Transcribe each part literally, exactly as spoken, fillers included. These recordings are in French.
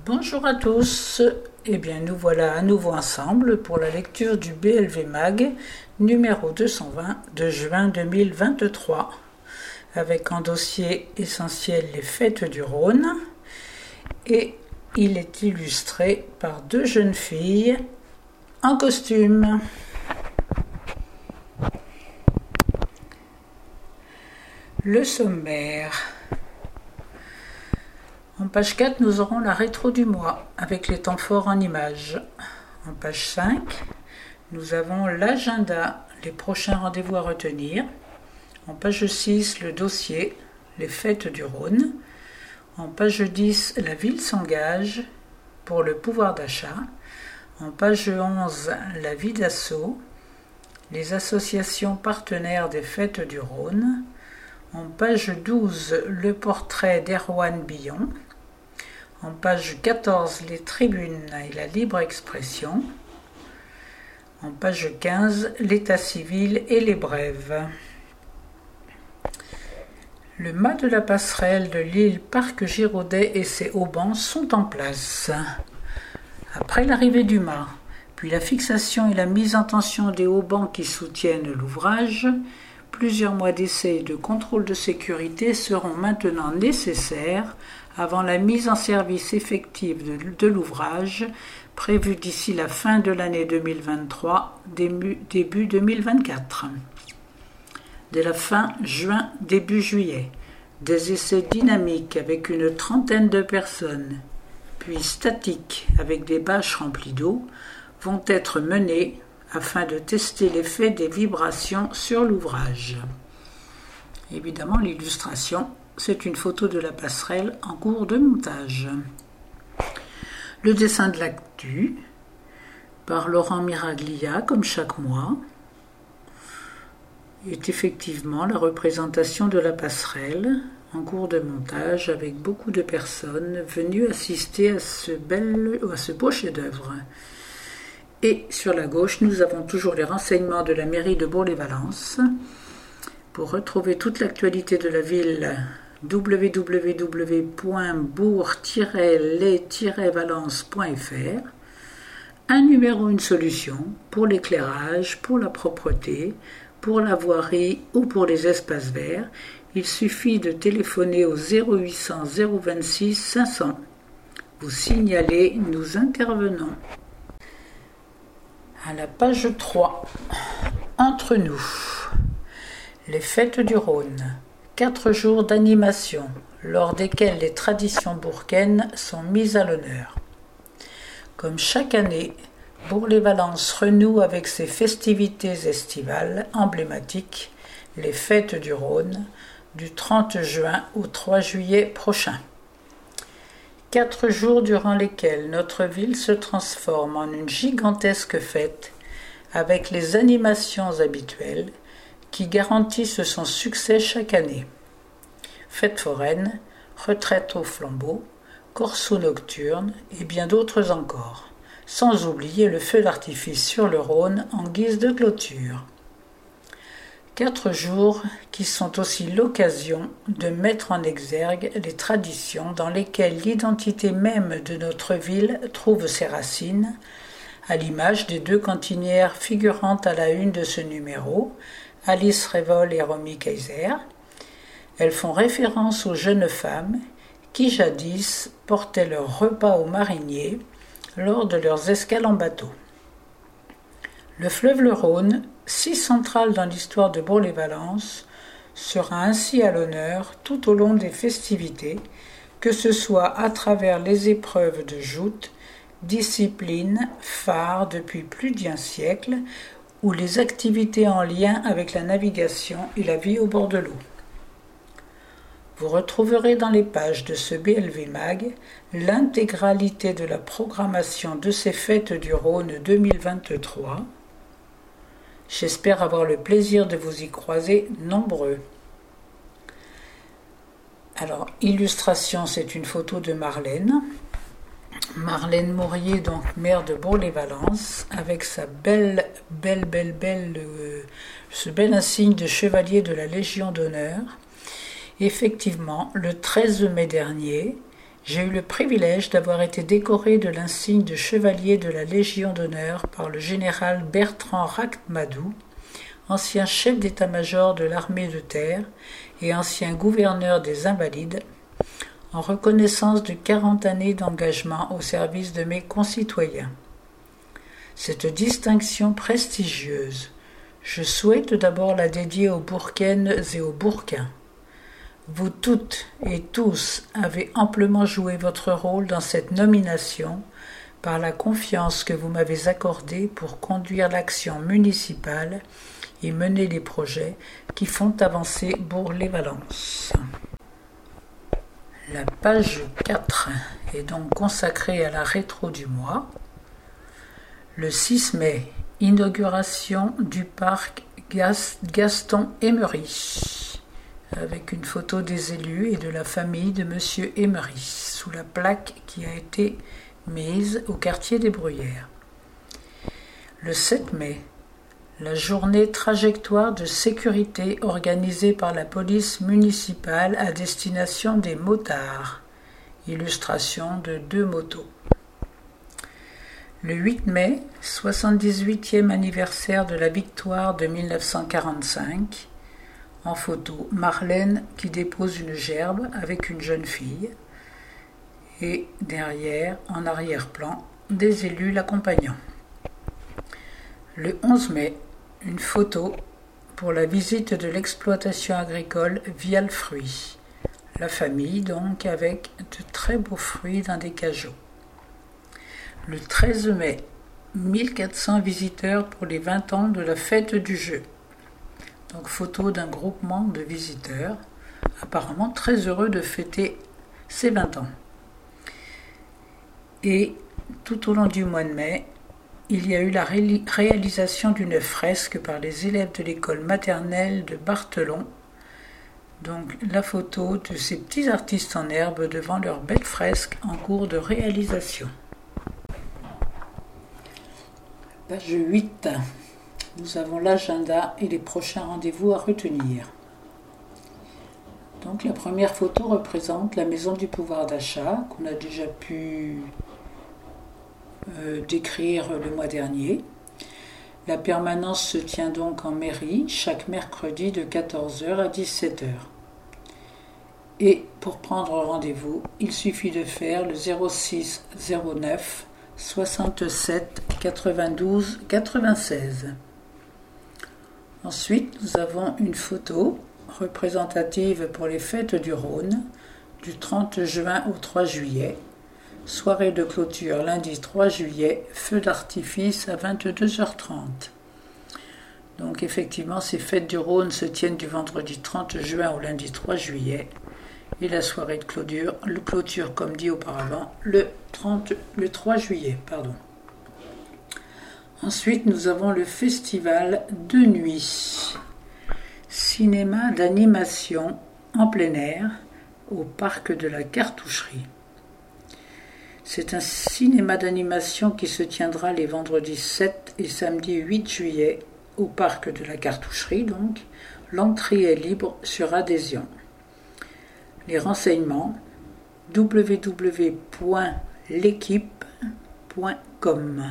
Bonjour à tous, eh bien nous voilà à nouveau ensemble pour la lecture du B L V Mag numéro deux cent vingt de juin deux mille vingt-trois, avec en dossier essentiel les fêtes du Rhône, et il est illustré par deux jeunes filles en costume. Le sommaire. En page quatre, nous aurons la rétro du mois, avec les temps forts en images. En page cinq, nous avons l'agenda, les prochains rendez-vous à retenir. En page six, le dossier, les fêtes du Rhône. En page dix, la ville s'engage pour le pouvoir d'achat. En page onze, la vie d'assaut, les associations partenaires des fêtes du Rhône. En page douze, le portrait d'Erwan Billon. En page quatorze, les tribunes et la libre expression. En page quinze, l'état civil et les brèves. Le mât de la passerelle de l'île Parc Giraudet et ses haubans sont en place. Après l'arrivée du mât, puis la fixation et la mise en tension des haubans qui soutiennent l'ouvrage, plusieurs mois d'essais et de contrôle de sécurité seront maintenant nécessaires avant la mise en service effective de, de l'ouvrage, prévue d'ici la fin de l'année deux mille vingt-trois, début, début deux mille vingt-quatre. Dès la fin juin, début juillet, des essais dynamiques avec une trentaine de personnes, puis statiques avec des bâches remplies d'eau, vont être menés afin de tester l'effet des vibrations sur l'ouvrage. Évidemment, l'illustration, c'est une photo de la passerelle en cours de montage. Le dessin de l'actu, par Laurent Miraglia, comme chaque mois, est effectivement la représentation de la passerelle en cours de montage avec beaucoup de personnes venues assister à ce, bel, à ce beau chef-d'œuvre. Et sur la gauche, nous avons toujours les renseignements de la mairie de Bourg-les-Valences. Pour retrouver toute l'actualité de la ville, w w w point bourg tiret les tiret valence point f r. Un numéro, une solution pour l'éclairage, pour la propreté, pour la voirie ou pour les espaces verts. Il suffit de téléphoner au zéro huit cents zéro vingt-six cinq cents. Vous signalez, nous intervenons. À la page trois, entre nous, les fêtes du Rhône, quatre jours d'animation, lors desquels les traditions bourcaines sont mises à l'honneur. Comme chaque année, Bourg-les-Valences renoue avec ses festivités estivales emblématiques, les fêtes du Rhône, du trente juin au trois juillet prochain. Quatre jours durant lesquels notre ville se transforme en une gigantesque fête avec les animations habituelles qui garantissent son succès chaque année. Fête foraine, retraite au flambeau, corso nocturne et bien d'autres encore, sans oublier le feu d'artifice sur le Rhône en guise de clôture. Quatre jours qui sont aussi l'occasion de mettre en exergue les traditions dans lesquelles l'identité même de notre ville trouve ses racines, à l'image des deux cantinières figurant à la une de ce numéro, Alice Révol et Romy Kaiser. Elles font référence aux jeunes femmes qui jadis portaient leur repas aux mariniers lors de leurs escales en bateau. Le fleuve le Rhône, si central dans l'histoire de Bourg-les-Valences, sera ainsi à l'honneur tout au long des festivités, que ce soit à travers les épreuves de joute, discipline phare depuis plus d'un siècle, ou les activités en lien avec la navigation et la vie au bord de l'eau. Vous retrouverez dans les pages de ce B L V Mag l'intégralité de la programmation de ces fêtes du Rhône deux mille vingt-trois. J'espère avoir le plaisir de vous y croiser nombreux. Alors, illustration, c'est une photo de Marlène. Marlène Mourier, donc maire de Bourg-les-Valences, avec sa belle, belle, belle, belle, euh, ce bel insigne de chevalier de la Légion d'honneur. Effectivement, le treize mai dernier, J'ai eu le privilège d'avoir été décoré de l'insigne de chevalier de la Légion d'honneur par le général Bertrand Rachmadou, ancien chef d'état-major de l'armée de terre et ancien gouverneur des Invalides, en reconnaissance de quarante années d'engagement au service de mes concitoyens. Cette distinction prestigieuse, je souhaite d'abord la dédier aux Bourcaines et aux Bourcains. Vous toutes et tous avez amplement joué votre rôle dans cette nomination par la confiance que vous m'avez accordée pour conduire l'action municipale et mener les projets qui font avancer Bourg-les-Valences. La page quatre est donc consacrée à la rétro du mois. Le six mai, inauguration du parc Gaston-Emery, avec une photo des élus et de la famille de Monsieur Emery, sous la plaque qui a été mise au quartier des Bruyères. Le sept mai, la journée trajectoire de sécurité organisée par la police municipale à destination des motards, illustration de deux motos. Le huit mai, soixante-dix-huitième anniversaire de la victoire de mille neuf cent quarante-cinq, en photo Marlène qui dépose une gerbe avec une jeune fille, et derrière, en arrière-plan, des élus l'accompagnant. Le onze mai, une photo pour la visite de l'exploitation agricole Vial-Fruits. La famille donc avec de très beaux fruits dans des cageots. Le treize mai, mille quatre cents visiteurs pour les vingt ans de la fête du jeu. Donc photo d'un groupement de visiteurs, apparemment très heureux de fêter ces vingt ans. Et tout au long du mois de mai, il y a eu la ré- réalisation d'une fresque par les élèves de l'école maternelle de Barthelon. Donc la photo de ces petits artistes en herbe devant leur belle fresque en cours de réalisation. Page huit. Nous avons l'agenda et les prochains rendez-vous à retenir. Donc la première photo représente la maison du pouvoir d'achat qu'on a déjà pu euh, décrire le mois dernier. La permanence se tient donc en mairie chaque mercredi de quatorze heures à dix-sept heures. Et pour prendre rendez-vous, il suffit de faire le zéro six zéro neuf soixante-sept quatre-vingt-douze quatre-vingt-seize. Ensuite, nous avons une photo représentative pour les fêtes du Rhône du trente juin au trois juillet. Soirée de clôture lundi trois juillet, feu d'artifice à vingt-deux heures trente. Donc effectivement, ces fêtes du Rhône se tiennent du vendredi trente juin au lundi trois juillet. Et la soirée de clôture, le clôture comme dit auparavant, le, trente, le trois juillet. Pardon. Ensuite, nous avons le festival de nuit. Cinéma d'animation en plein air au parc de la Cartoucherie. C'est un cinéma d'animation qui se tiendra les vendredis sept et samedi huit juillet au parc de la Cartoucherie. Donc, l'entrée est libre sur adhésion. Les renseignements w w w point l'équipe point com.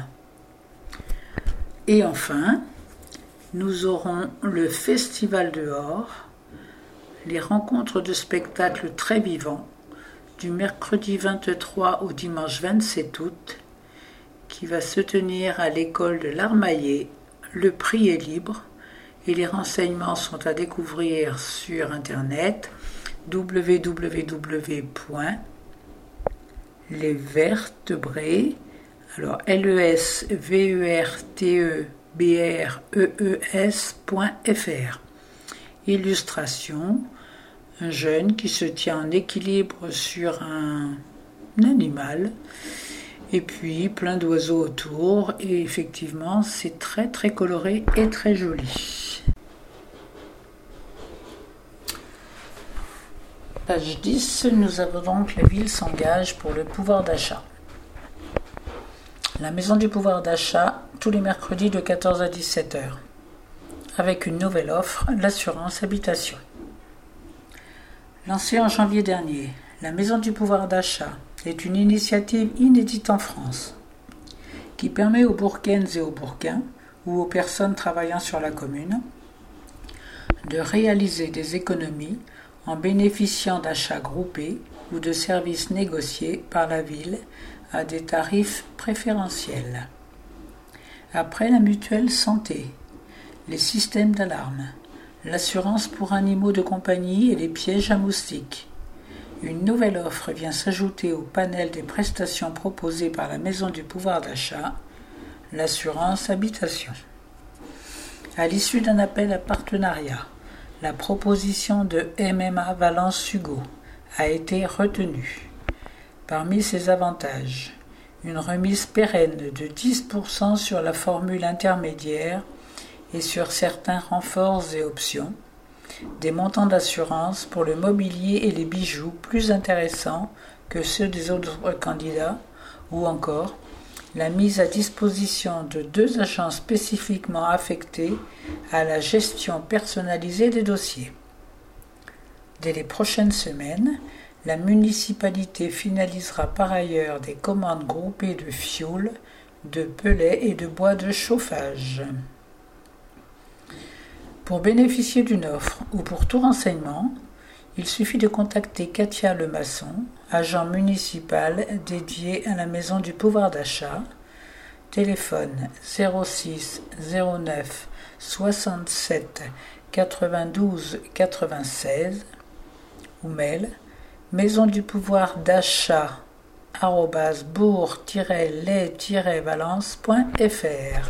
Et enfin, nous aurons le festival dehors, les rencontres de spectacles très vivants, du mercredi vingt-trois au dimanche vingt-sept août, qui va se tenir à l'école de l'Armaillé. Le prix est libre et les renseignements sont à découvrir sur internet w w w point les vertébrés, alors L E S V E R T E B R E E S point F R. Illustration, un jeune qui se tient en équilibre sur un, un animal, et puis plein d'oiseaux autour, et effectivement c'est très très coloré et très joli. Page dix, nous avons donc la ville s'engage pour le pouvoir d'achat. La maison du pouvoir d'achat, tous les mercredis de quatorze à dix-sept heures, avec une nouvelle offre, l'assurance habitation. Lancée en janvier dernier, La Maison du pouvoir d'achat est une initiative inédite en France qui permet aux Bourcaines et aux Bourcains ou aux personnes travaillant sur la commune de réaliser des économies en bénéficiant d'achats groupés ou de services négociés par la ville à des tarifs préférentiels. Après la mutuelle santé, les systèmes d'alarme, l'assurance pour animaux de compagnie et les pièges à moustiques, une nouvelle offre vient s'ajouter au panel des prestations proposées par la Maison du pouvoir d'achat, l'assurance habitation. À l'issue d'un appel à partenariat, la proposition de M M A Valence Hugo a été retenue. Parmi ses avantages, une remise pérenne de dix pour cent sur la formule intermédiaire et sur certains renforts et options, des montants d'assurance pour le mobilier et les bijoux plus intéressants que ceux des autres candidats, ou encore la mise à disposition de deux agents spécifiquement affectés à la gestion personnalisée des dossiers. Dès les prochaines semaines, la municipalité finalisera par ailleurs des commandes groupées de fioul, de pellets et de bois de chauffage. Pour bénéficier d'une offre ou pour tout renseignement, il suffit de contacter Katia Lemasson, agent municipal dédié à la Maison du pouvoir d'achat, téléphone zéro six zéro neuf soixante-sept quatre-vingt-douze quatre-vingt-seize ou mail maison du pouvoir d'achat arobase bourg tiret lait tiret valence point f r.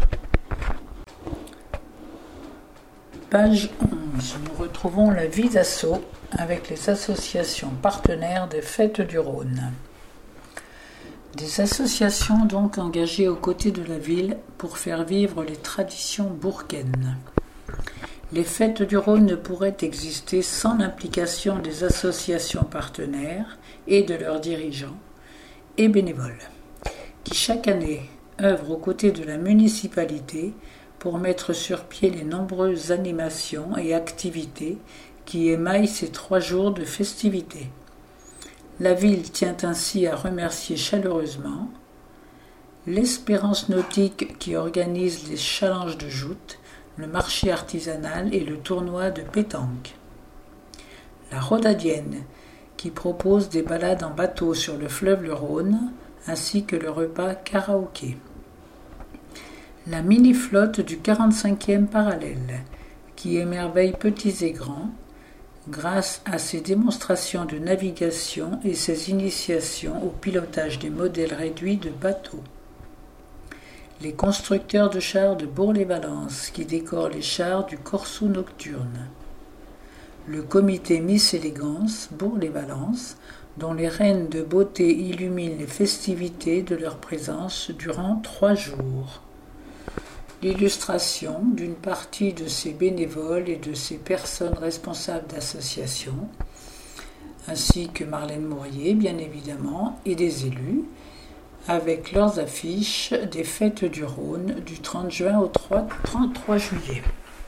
Page onze. Nous retrouvons la vie d'assaut avec les associations partenaires des Fêtes du Rhône. Des associations donc engagées aux côtés de la ville pour faire vivre les traditions bourcaines. Les Fêtes du Rhône ne pourraient exister sans l'implication des associations partenaires et de leurs dirigeants et bénévoles, qui chaque année œuvrent aux côtés de la municipalité pour mettre sur pied les nombreuses animations et activités qui émaillent ces trois jours de festivités. La ville tient ainsi à remercier chaleureusement l'Espérance Nautique qui organise les challenges de joute, le marché artisanal et le tournoi de pétanque. La Rodadienne qui propose des balades en bateau sur le fleuve le Rhône ainsi que le repas karaoké. La mini-flotte du quarante-cinquième parallèle qui émerveille petits et grands grâce à ses démonstrations de navigation et ses initiations au pilotage des modèles réduits de bateaux. Les constructeurs de chars de Bourg-les-Valences qui décorent les chars du Corso Nocturne. Le comité Miss Élégance Bourg-les-Valences, dont les reines de beauté illuminent les festivités de leur présence durant trois jours. L'illustration d'une partie de ces bénévoles et de ces personnes responsables d'associations, ainsi que Marlène Mourier, bien évidemment, et des élus, avec leurs affiches des Fêtes du Rhône du trente juin au trente-trois juillet.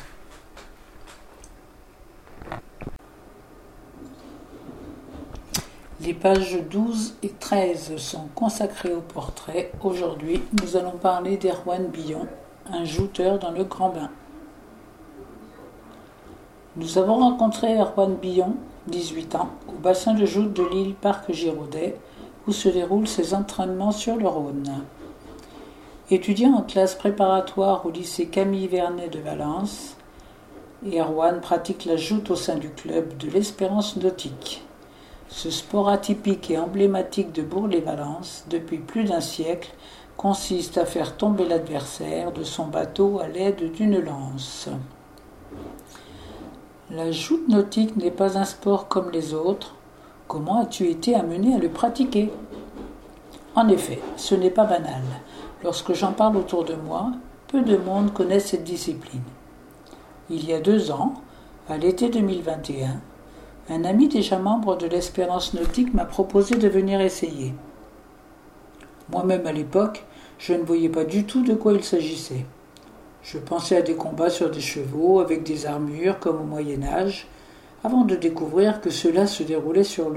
Les pages douze et treize sont consacrées au portrait. Aujourd'hui, nous allons parler d'Erwan Billon, un jouteur dans le Grand Bain. Nous avons rencontré Erwan Billon, dix-huit ans, au bassin de joute de l'île Parc Giraudet, où se déroulent ses entraînements sur le Rhône. Étudiant en classe préparatoire au lycée Camille Vernet de Valence, Erwan pratique la joute au sein du club de l'Espérance Nautique. Ce sport atypique et emblématique de Bourg-les-Valences, depuis plus d'un siècle, consiste à faire tomber l'adversaire de son bateau à l'aide d'une lance. La joute nautique n'est pas un sport comme les autres. Comment as-tu été amené à le pratiquer ? En effet, ce n'est pas banal. Lorsque j'en parle autour de moi, peu de monde connaît cette discipline. Il y a deux ans, à l'été deux mille vingt et un, un ami déjà membre de l'Espérance Nautique m'a proposé de venir essayer. Moi-même à l'époque, je ne voyais pas du tout de quoi il s'agissait. Je pensais à des combats sur des chevaux avec des armures comme au Moyen-Âge, avant de découvrir que cela se déroulait sur l'eau.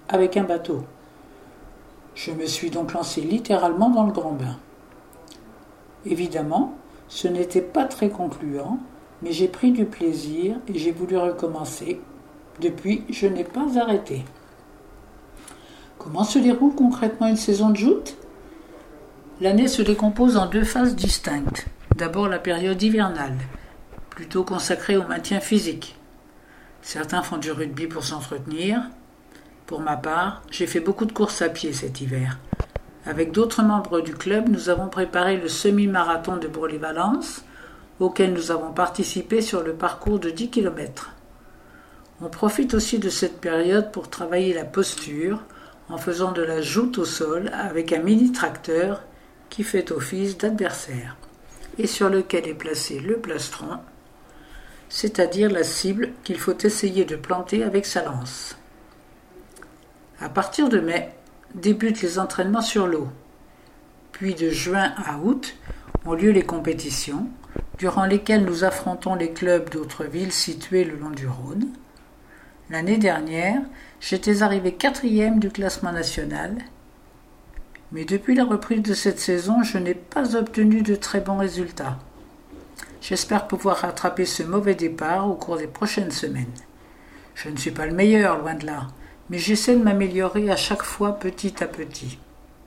avec un bateau. Je me suis donc lancé littéralement dans le grand bain. Évidemment, ce n'était pas très concluant, mais j'ai pris du plaisir et j'ai voulu recommencer. Depuis, je n'ai pas arrêté. Comment se déroule concrètement une saison de joute ? L'année se décompose en deux phases distinctes. D'abord la période hivernale, plutôt consacrée au maintien physique. Certains font du rugby pour s'entretenir. Pour ma part, j'ai fait beaucoup de courses à pied cet hiver. Avec d'autres membres du club, nous avons préparé le semi-marathon de Bourg-les-Valences, auquel nous avons participé sur le parcours de dix kilomètres. On profite aussi de cette période pour travailler la posture en faisant de la joute au sol avec un mini-tracteur qui fait office d'adversaire et sur lequel est placé le plastron, c'est-à-dire la cible qu'il faut essayer de planter avec sa lance. À partir de mai, débutent les entraînements sur l'eau. Puis de juin à août ont lieu les compétitions, durant lesquelles nous affrontons les clubs d'autres villes situées le long du Rhône. L'année dernière, j'étais arrivé quatrième du classement national, mais depuis la reprise de cette saison, je n'ai pas obtenu de très bons résultats. J'espère pouvoir rattraper ce mauvais départ au cours des prochaines semaines. Je ne suis pas le meilleur, loin de là, mais j'essaie de m'améliorer à chaque fois petit à petit.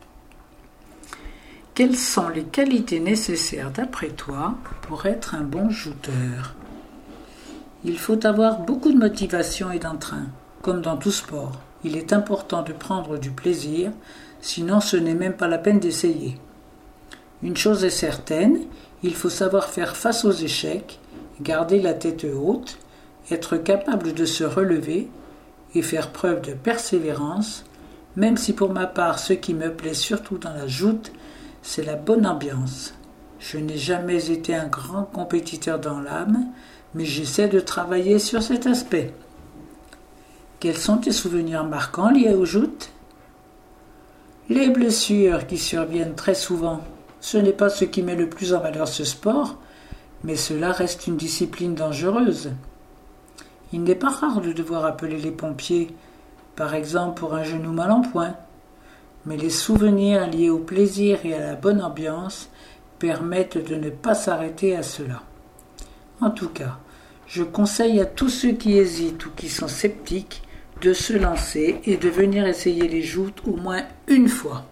Quelles sont les qualités nécessaires d'après toi pour être un bon jouteur ? Il faut avoir beaucoup de motivation et d'entrain. Comme dans tout sport, il est important de prendre du plaisir, sinon ce n'est même pas la peine d'essayer. Une chose est certaine, il faut savoir faire face aux échecs, garder la tête haute, être capable de se relever et faire preuve de persévérance, même si pour ma part ce qui me plaît surtout dans la joute, c'est la bonne ambiance. Je n'ai jamais été un grand compétiteur dans l'âme, mais j'essaie de travailler sur cet aspect. Quels sont tes souvenirs marquants liés aux joutes ? Les blessures qui surviennent très souvent, ce n'est pas ce qui met le plus en valeur ce sport, mais cela reste une discipline dangereuse. Il n'est pas rare de devoir appeler les pompiers, par exemple pour un genou mal en point, mais les souvenirs liés au plaisir et à la bonne ambiance permettent de ne pas s'arrêter à cela. En tout cas, je conseille à tous ceux qui hésitent ou qui sont sceptiques de se lancer et de venir essayer les joutes au moins une fois.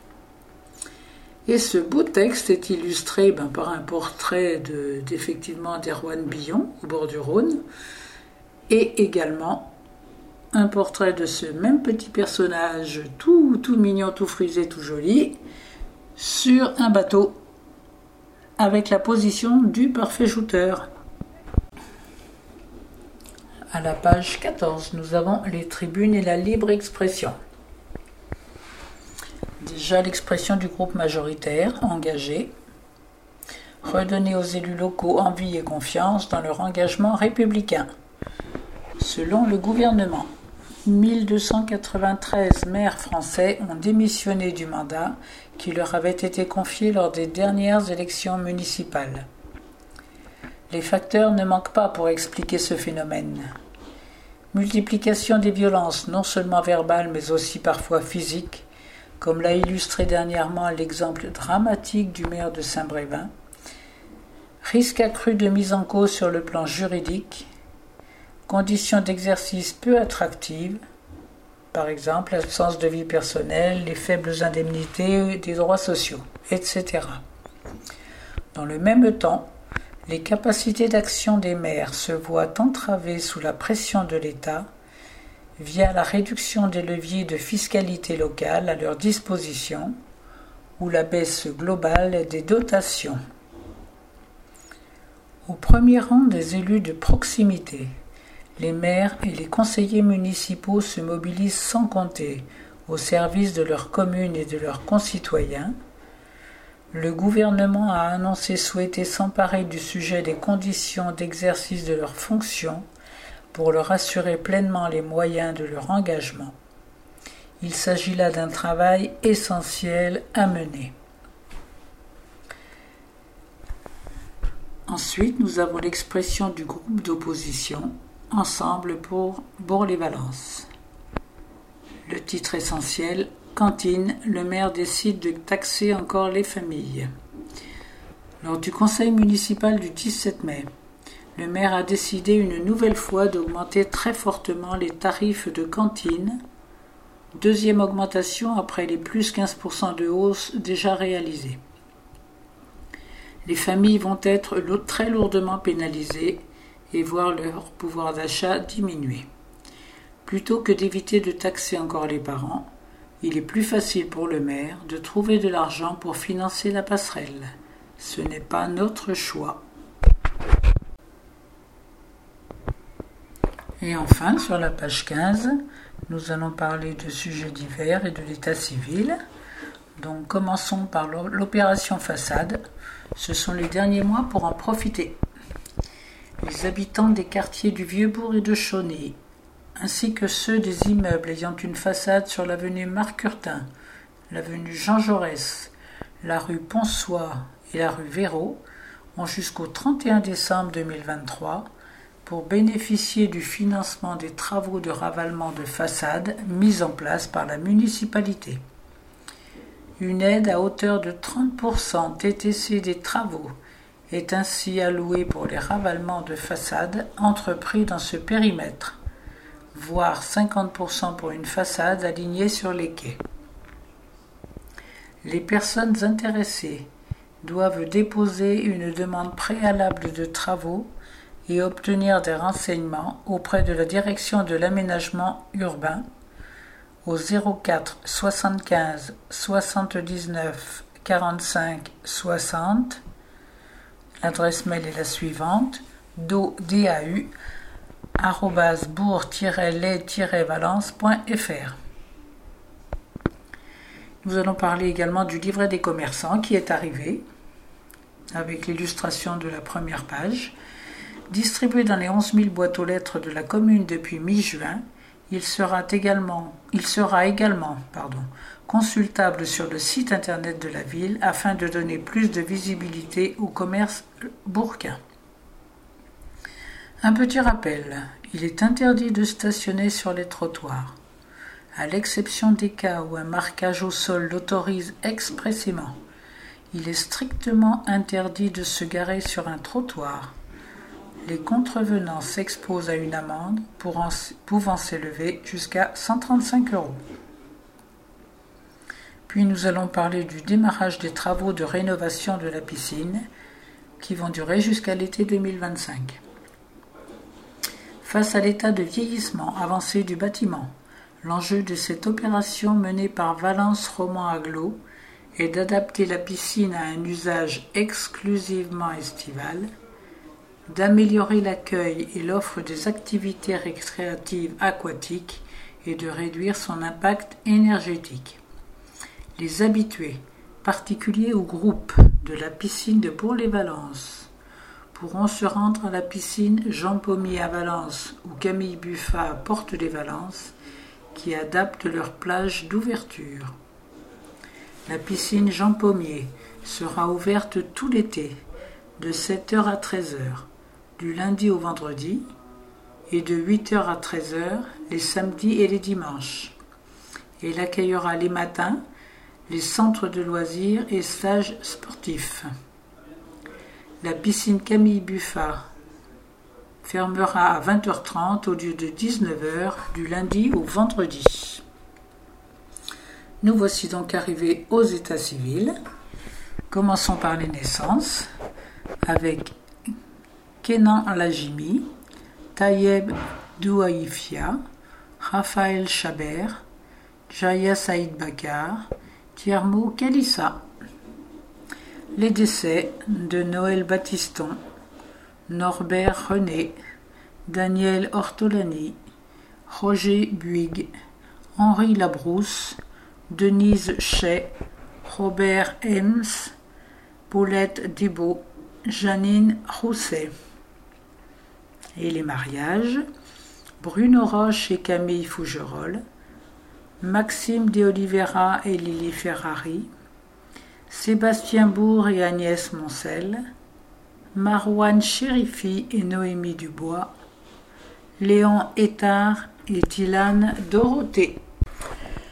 Et ce beau texte est illustré ben, par un portrait de, d'effectivement d'Erwan Billon au bord du Rhône et également un portrait de ce même petit personnage tout, tout mignon, tout frisé, tout joli sur un bateau avec la position du parfait jouteur. À la page quatorze, nous avons les tribunes et la libre expression. Déjà l'expression du groupe majoritaire, engagé, redonner aux élus locaux envie et confiance dans leur engagement républicain. Selon le gouvernement, mille deux cent quatre-vingt-treize maires français ont démissionné du mandat qui leur avait été confié lors des dernières élections municipales. Les facteurs ne manquent pas pour expliquer ce phénomène. Multiplication des violences, non seulement verbales mais aussi parfois physiques, comme l'a illustré dernièrement l'exemple dramatique du maire de Saint-Brévin. Risque accru de mise en cause sur le plan juridique, conditions d'exercice peu attractives, par exemple l'absence de vie personnelle, les faibles indemnités des droits sociaux, et cetera. Dans le même temps, les capacités d'action des maires se voient entravées sous la pression de l'État via la réduction des leviers de fiscalité locale à leur disposition ou la baisse globale des dotations. Au premier rang des élus de proximité, les maires et les conseillers municipaux se mobilisent sans compter au service de leur commune et de leurs concitoyens. Le gouvernement a annoncé souhaiter s'emparer du sujet des conditions d'exercice de leurs fonctions pour leur assurer pleinement les moyens de leur engagement. Il s'agit là d'un travail essentiel à mener. Ensuite, nous avons l'expression du groupe d'opposition « Ensemble pour Bourg-les-Valences ». Le titre essentiel, cantine, le maire décide de taxer encore les familles. Lors du conseil municipal du dix-sept mai, le maire a décidé une nouvelle fois d'augmenter très fortement les tarifs de cantine, deuxième augmentation après les plus quinze pour cent de hausse déjà réalisés. Les familles vont être très lourdement pénalisées et voir leur pouvoir d'achat diminuer. Plutôt que d'éviter de taxer encore les parents, il est plus facile pour le maire de trouver de l'argent pour financer la passerelle. Ce n'est pas notre choix. Et enfin, sur la page quinze, nous allons parler de sujets divers et de l'état civil. Donc, commençons par l'opération façade. Ce sont les derniers mois pour en profiter. Les habitants des quartiers du Vieux-Bourg et de Chauny, ainsi que ceux des immeubles ayant une façade sur l'avenue Marc-Curtin, l'avenue Jean Jaurès, la rue Ponsois et la rue Véraud, ont jusqu'au trente et un décembre deux mille vingt-trois pour bénéficier du financement des travaux de ravalement de façade mis en place par la municipalité. Une aide à hauteur de trente pour cent T T C des travaux est ainsi allouée pour les ravalements de façade entrepris dans ce périmètre, voire cinquante pour cent pour une façade alignée sur les quais. Les personnes intéressées doivent déposer une demande préalable de travaux et obtenir des renseignements auprès de la direction de l'aménagement urbain au zéro quatre soixante-quinze soixante-dix-neuf quarante-cinq soixante. L'adresse mail est la suivante: dau arobase bourg tiret lait tiret valence point f r. Nous allons parler également du livret des commerçants qui est arrivé avec l'illustration de la première page. Distribué dans les onze mille boîtes aux lettres de la commune depuis mi-juin, il sera également, il sera également pardon, consultable sur le site internet de la ville afin de donner plus de visibilité au commerce bourguin. Un petit rappel, il est interdit de stationner sur les trottoirs, à l'exception des cas où un marquage au sol l'autorise expressément. Il est strictement interdit de se garer sur un trottoir. Les contrevenants s'exposent à une amende pouvant s'élever jusqu'à cent trente-cinq euros. Puis nous allons parler du démarrage des travaux de rénovation de la piscine qui vont durer jusqu'à l'été deux mille vingt-cinq. Face à l'état de vieillissement avancé du bâtiment, l'enjeu de cette opération menée par Valence Roman Aglo est d'adapter la piscine à un usage exclusivement estival, d'améliorer l'accueil et l'offre des activités récréatives aquatiques et de réduire son impact énergétique. Les habitués, particuliers ou groupes de la piscine de Bourg-les-Valences, pourront se rendre à la piscine Jean Pommier à Valence ou Camille Buffat à Porte-les-Valences qui adaptent leur plage d'ouverture. La piscine Jean Pommier sera ouverte tout l'été, de sept heures à treize heures, du lundi au vendredi, et de huit heures à treize heures les samedis et les dimanches. Elle accueillera les matins les centres de loisirs et stages sportifs. La piscine Camille Buffat fermera à vingt heures trente au lieu de dix-neuf heures du lundi au vendredi. Nous voici donc arrivés aux états civils. Commençons par les naissances avec Kenan Alajimi, Tayeb Douaïfia, Raphaël Chabert, Jaya Saïd Bakar, Thiermo Kalissa. Les décès de Noël Baptiston, Norbert René, Daniel Ortolani, Roger Buig, Henri Labrousse, Denise Chay, Robert Hems, Paulette Dhibault, Janine Rousset. Et les mariages: Bruno Roche et Camille Fougerolles, Maxime de Oliveira et Lily Ferrari, Sébastien Bourg et Agnès Moncel, Marouane Chérifi et Noémie Dubois, Léon Étard et Tilane Dorothée.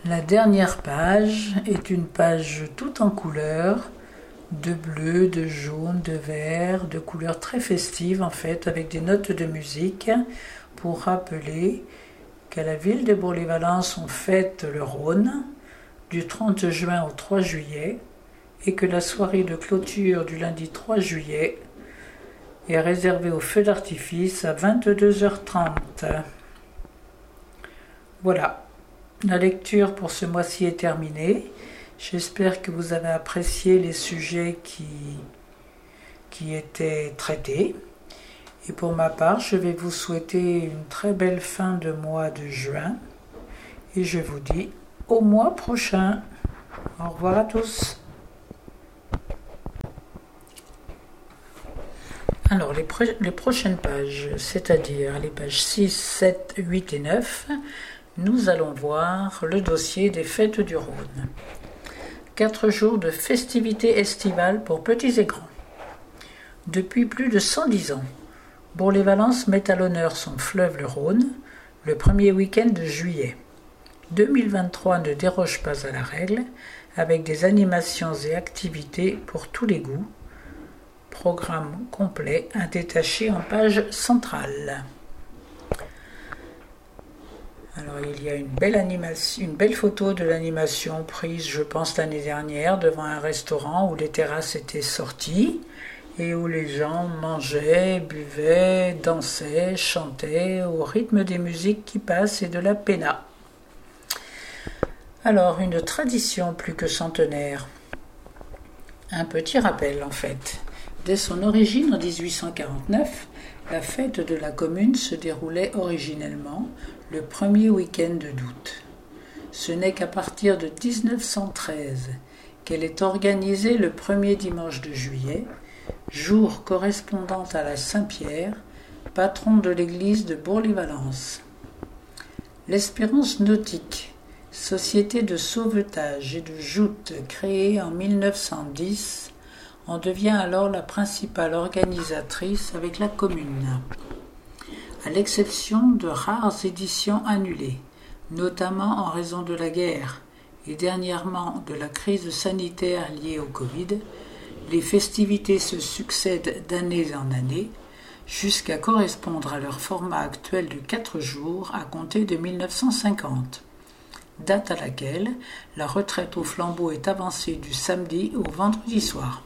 La dernière page est une page toute en couleurs, de bleu, de jaune, de vert, de couleurs très festives en fait, avec des notes de musique pour rappeler qu'à la ville de Bourg-les-Valences on fête le Rhône du trente juin au trois juillet et que la soirée de clôture du lundi trois juillet est réservée aux feux d'artifice à vingt-deux heures trente. Voilà, la lecture pour ce mois-ci est terminée. J'espère que vous avez apprécié les sujets qui, qui étaient traités. Et pour ma part, je vais vous souhaiter une très belle fin de mois de juin. Et je vous dis au mois prochain. Au revoir à tous. Alors, les, pro- les prochaines pages, c'est-à-dire les pages six, sept, huit et neuf, nous allons voir le dossier des fêtes du Rhône. Quatre jours de festivités estivales pour petits et grands. Depuis plus de cent dix ans, Bourg-les-Valences met à l'honneur son fleuve le Rhône le premier week-end de juillet. deux mille vingt-trois ne déroge pas à la règle, avec des animations et activités pour tous les goûts. Programme complet à détacher en page centrale. Alors il y a une belle animation, une belle photo de l'animation prise, je pense, l'année dernière devant un restaurant où les terrasses étaient sorties et où les gens mangeaient, buvaient, dansaient, chantaient au rythme des musiques qui passent et de la péna. Alors une tradition plus que centenaire. Un petit rappel en fait. Dès son origine en dix-huit cent quarante-neuf, la fête de la commune se déroulait originellement le premier week-end d'août. Ce n'est qu'à partir de dix-neuf cent treize qu'elle est organisée le premier dimanche de juillet, jour correspondant à la Saint-Pierre, patron de l'église de Bourg-les-Valences. L'Espérance nautique, société de sauvetage et de joute créée en mille neuf cent dix, en devient alors la principale organisatrice avec la commune. À l'exception de rares éditions annulées, notamment en raison de la guerre et dernièrement de la crise sanitaire liée au Covid, les festivités se succèdent d'année en année, jusqu'à correspondre à leur format actuel de quatre jours à compter de mille neuf cent cinquante, date à laquelle la retraite au flambeau est avancée du samedi au vendredi soir.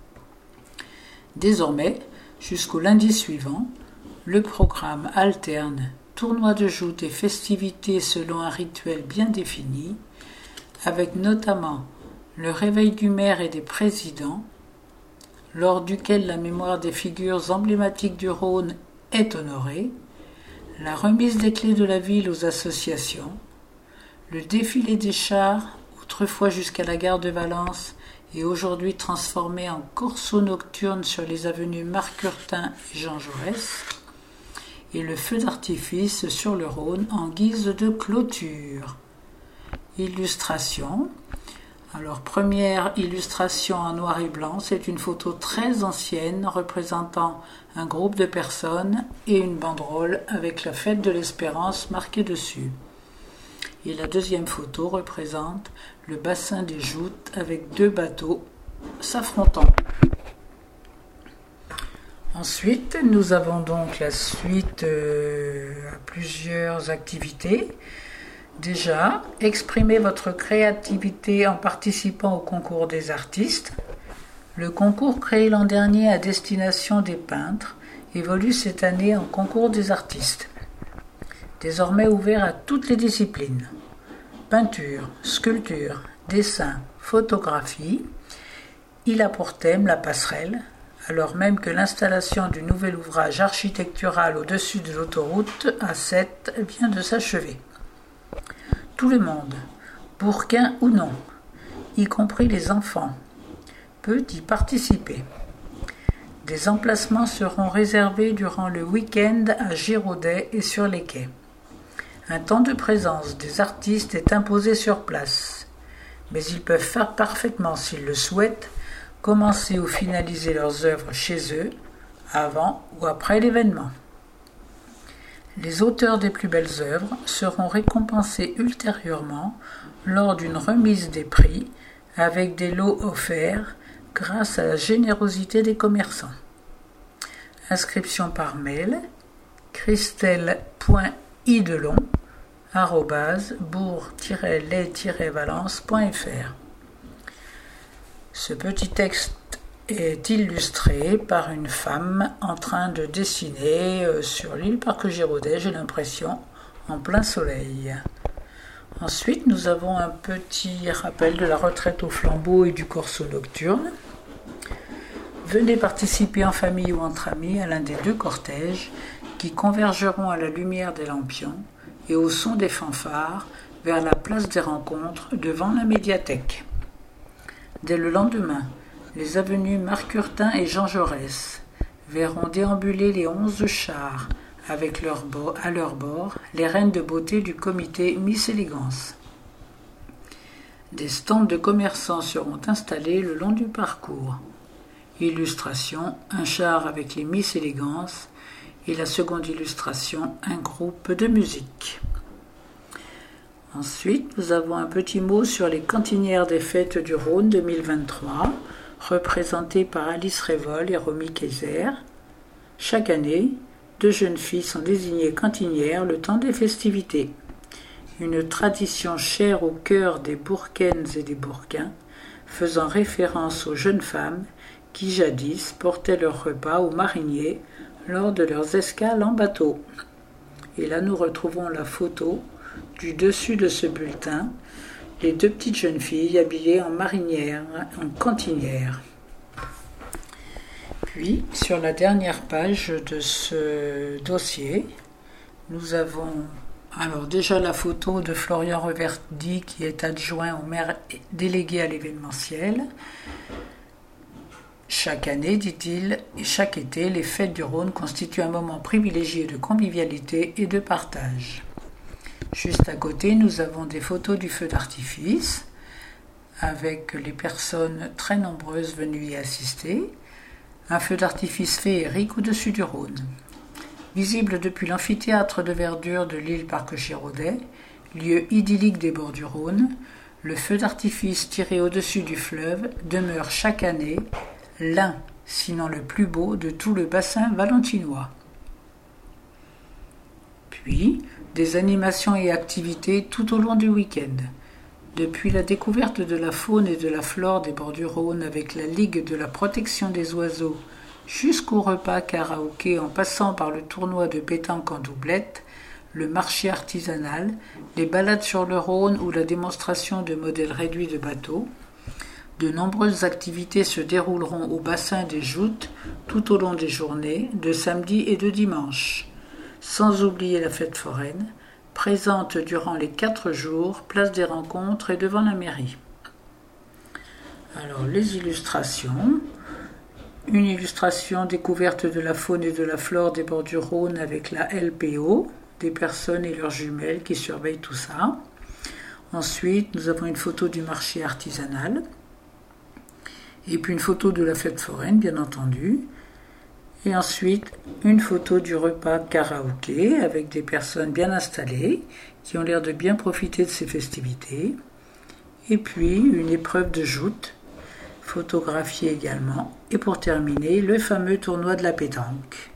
Désormais, jusqu'au lundi suivant, le programme alterne tournois de joute et festivités selon un rituel bien défini, avec notamment le réveil du maire et des présidents, lors duquel la mémoire des figures emblématiques du Rhône est honorée, la remise des clés de la ville aux associations, le défilé des chars, autrefois jusqu'à la gare de Valence et aujourd'hui transformé en corso nocturne sur les avenues Marc-Curtin et Jean Jaurès, et le feu d'artifice sur le Rhône en guise de clôture. Illustration. Alors, première illustration en noir et blanc, c'est une photo très ancienne représentant un groupe de personnes et une banderole avec la fête de l'Espérance marquée dessus. Et la deuxième photo représente le bassin des Joutes avec deux bateaux s'affrontant. Ensuite, nous avons donc la suite euh, à plusieurs activités. Déjà, exprimez votre créativité en participant au concours des artistes. Le concours créé l'an dernier à destination des peintres évolue cette année en concours des artistes. Désormais ouvert à toutes les disciplines. Peinture, sculpture, dessin, photographie. Il a pour thème la passerelle, alors même que l'installation du nouvel ouvrage architectural au-dessus de l'autoroute A sept vient de s'achever. Tout le monde, bourquin ou non, y compris les enfants, peut y participer. Des emplacements seront réservés durant le week-end à Giraudet et sur les quais. Un temps de présence des artistes est imposé sur place, mais ils peuvent faire parfaitement, s'ils le souhaitent, commencer ou finaliser leurs œuvres chez eux, avant ou après l'événement. Les auteurs des plus belles œuvres seront récompensés ultérieurement lors d'une remise des prix avec des lots offerts grâce à la générosité des commerçants. Inscription par mail christelle point idelon arobase bourg tiret lait tiret valence point f r. Ce petit texte est illustré par une femme en train de dessiner sur l'île Parc-Giraudet, j'ai l'impression, en plein soleil. Ensuite, nous avons un petit rappel de la retraite au flambeau et du corso nocturne. Venez participer en famille ou entre amis à l'un des deux cortèges qui convergeront à la lumière des lampions et au son des fanfares vers la place des rencontres devant la médiathèque. Dès le lendemain, les avenues Marc-Urtin et Jean Jaurès verront déambuler les onze chars avec leur bo- à leur bord les reines de beauté du comité Miss Élégance. Des stands de commerçants seront installés le long du parcours. Illustration, un char avec les Miss Élégance et la seconde illustration, un groupe de musique. Ensuite, nous avons un petit mot sur les cantinières des fêtes du Rhône deux mille vingt-trois, représentées par Alice Révol et Romy Kaiser. Chaque année, deux jeunes filles sont désignées cantinières le temps des festivités. Une tradition chère au cœur des Bourcaines et des Bourcains, faisant référence aux jeunes femmes qui jadis portaient leurs repas aux mariniers lors de leurs escales en bateau. Et là, nous retrouvons la photo du dessus de ce bulletin, les deux petites jeunes filles habillées en marinières, en cantinières. Puis, sur la dernière page de ce dossier, nous avons alors déjà la photo de Florian Reverdy qui est adjoint au maire délégué à l'événementiel. Chaque année, dit-il, et chaque été, les fêtes du Rhône constituent un moment privilégié de convivialité et de partage. Juste à côté, nous avons des photos du feu d'artifice avec les personnes très nombreuses venues y assister. Un feu d'artifice féerique au-dessus du Rhône. Visible depuis l'amphithéâtre de verdure de l'île Parc-Giraudet, lieu idyllique des bords du Rhône, le feu d'artifice tiré au-dessus du fleuve demeure chaque année l'un, sinon le plus beau, de tout le bassin valentinois. Puis, des animations et activités tout au long du week-end. Depuis la découverte de la faune et de la flore des bords du Rhône avec la Ligue de la protection des oiseaux, jusqu'au repas karaoké en passant par le tournoi de pétanque en doublette, le marché artisanal, les balades sur le Rhône ou la démonstration de modèles réduits de bateaux, de nombreuses activités se dérouleront au bassin des Joutes tout au long des journées, de samedi et de dimanche. Sans oublier la fête foraine, présente durant les quatre jours, place des rencontres et devant la mairie. Alors, les illustrations. Une illustration découverte de la faune et de la flore des bords du Rhône avec la L P O, des personnes et leurs jumelles qui surveillent tout ça. Ensuite, nous avons une photo du marché artisanal. Et puis une photo de la fête foraine, bien entendu. Et ensuite, une photo du repas karaoké avec des personnes bien installées qui ont l'air de bien profiter de ces festivités. Et puis, une épreuve de joute, photographiée également. Et pour terminer, le fameux tournoi de la pétanque.